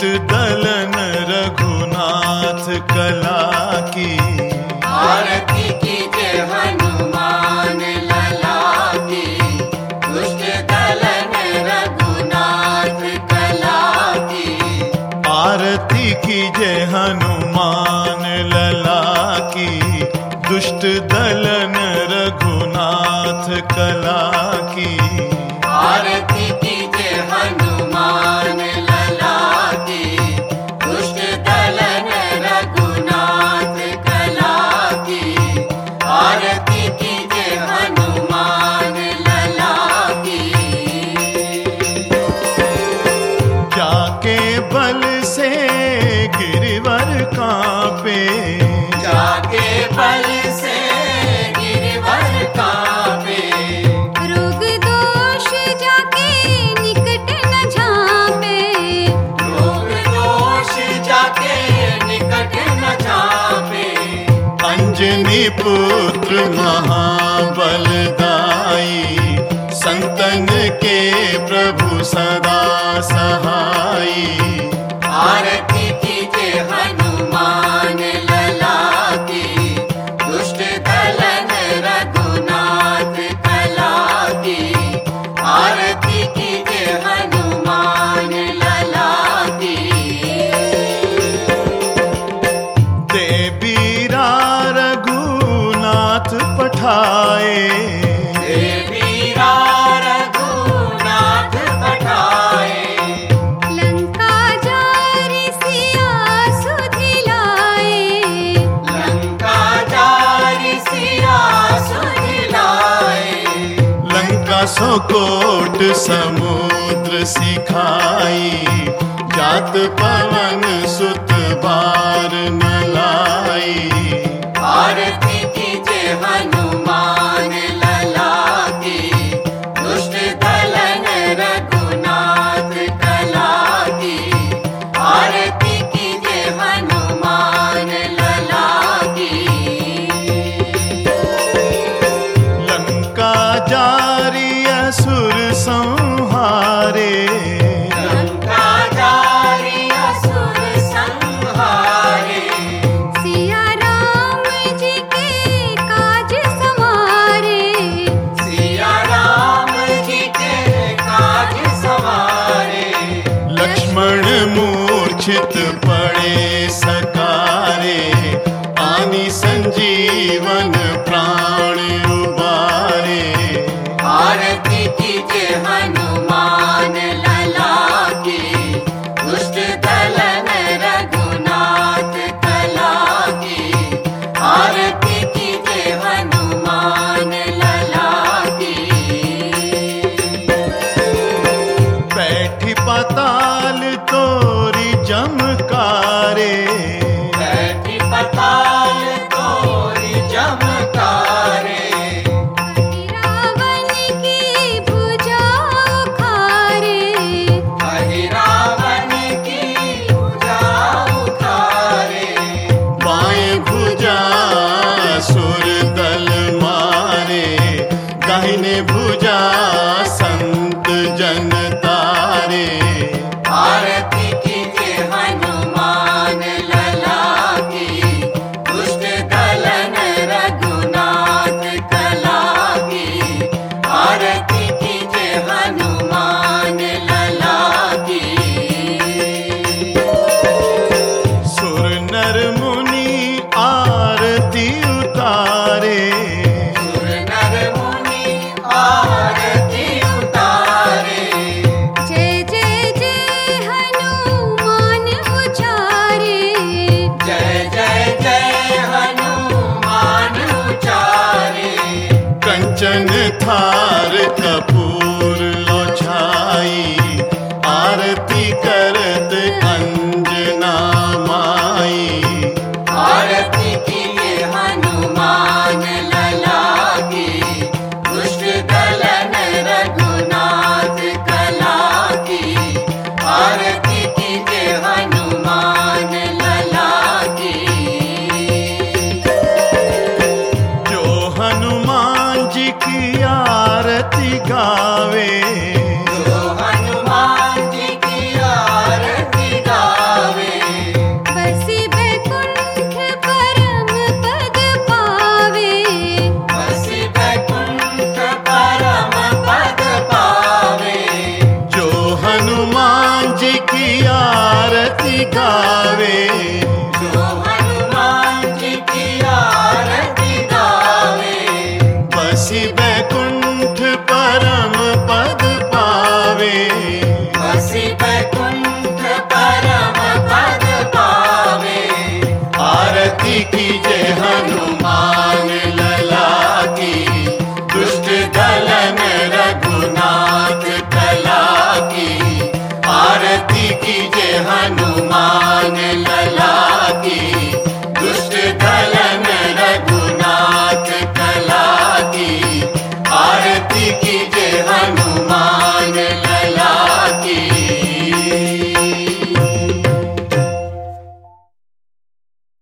दलन रघुनाथ कला की। आरती कीजिए हनुमान लला की, दुष्ट दलन रघुनाथ कला की। आरती कीजिए हनुमान लला की, दुष्ट दलन रघुनाथ कला की। आरती कीजिए हनुमान लला की, दुष्ट दलन रघुनाथ कला की। आरती कीजिए हनुमान लला की। जाके बल से गिरिवर कांपे, जाके बल से गिरिवर कांपे। रोग दोष जाके निकट न झांपे, रोग दोष जाके निकट न झांपे। अंजनी पुत्र महाबलदाई, संतन के प्रभु सदा सहाई। आरती कीजिए हनुमान लला की, दुष्ट दलन रघुनाथ कला की। आरती कीजिए हनुमान लला की। देवीरा रघुनाथ पठाए, देवीरा रघुनाथ पठाए। लंका जारि सिया सुधिलाए। लंका जारि सिया सुधिलाए। लंका सौ कोट समुद्र सिखाई, जात पवन सुत बार न लाई। आरती कीजिए हनुमान लला की, दुष्ट दलन रघुनाथ कला की। आरती कीजिए हनुमान लला की। लंका जारी असुर संहारे, लंका जारि असुर संहारे। सिया राम जी के काज संवारे। सिया राम जी के काज सवारे। लक्ष्मण मूर्छित पड़े सकारे, आनी संजीवन प्राण उबारे। आरती कीजिए हनुमान लला की, दुष्ट दलन रघुनाथ कला की। आरती कीजिए हनुमान लला की। बैठी पाताल तोरी जमकारे, बैठी पताल तोरी जमकारे। रावण की भुजा उखारे। रावण की भुजा उखारे। बाएं भुजा सुर दल मारे, दाहिने भुजा संत जन तारे। आरती कीजिए हनुमान लला की, दुष्ट दलन रघुनाथ कला की। आरती कीजिए हनुमान लला की। सुर नर मुनि आरती उतारे, सुर नर मुनि आरती उतारे। जय जय जय हनुमान उचारे। जय जय जय हनुमान उचारे। कंचन थार कपूर लौछाई, आरती करत अंजना माई। आरती कीजिए हनुमान लला की, दुष्ट दलन रघुनाथ कला की। आरती कीजिए हनुमान लला की। जो हनुमान जी की आरती गा हनुमान जी की आरती गावे, जो हनुमान जी की आरती गावे, बसी बैकुंठ परम पद पावे, बसी बैकुंठ परम पद पावे। आरती कीजे हनुमान लला की, दुष्ट दलन रघुनाथ कला की। आरती कीजे हनुमान लला